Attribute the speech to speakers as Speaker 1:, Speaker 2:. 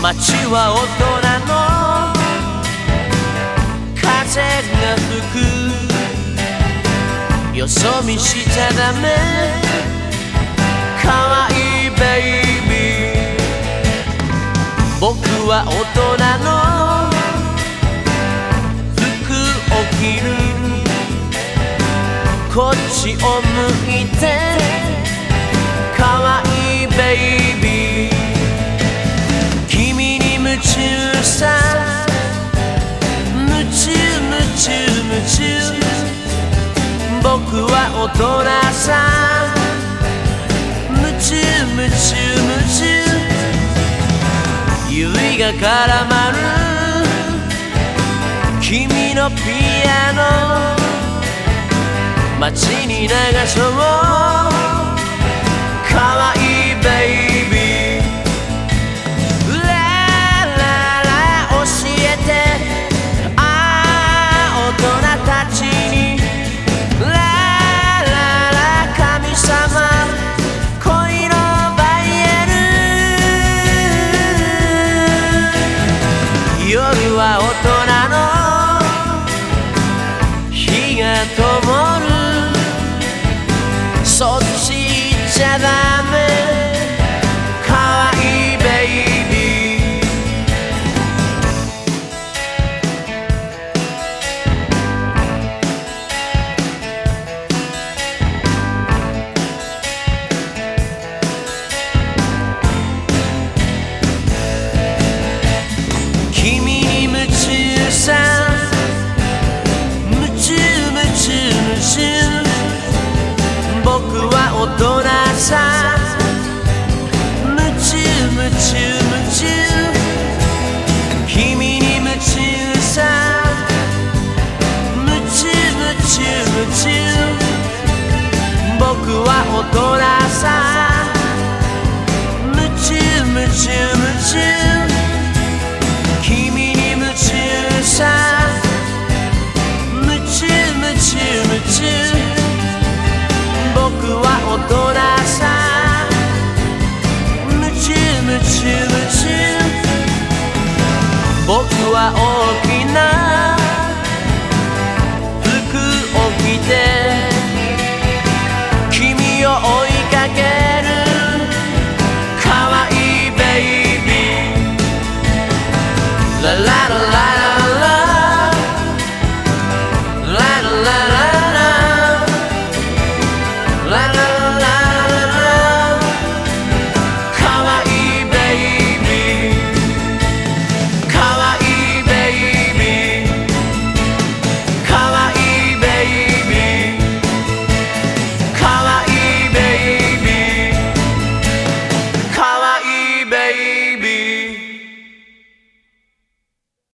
Speaker 1: 街は大人の風が吹く。よそ見しちゃダメ、可愛いベイビー。僕は大人の服を着る。こっちを向いて可愛いベイビー。君に夢中さ、夢中夢中夢中。僕は大人さ、夢中夢中夢中。指が絡まる君のピアノ、街に流そう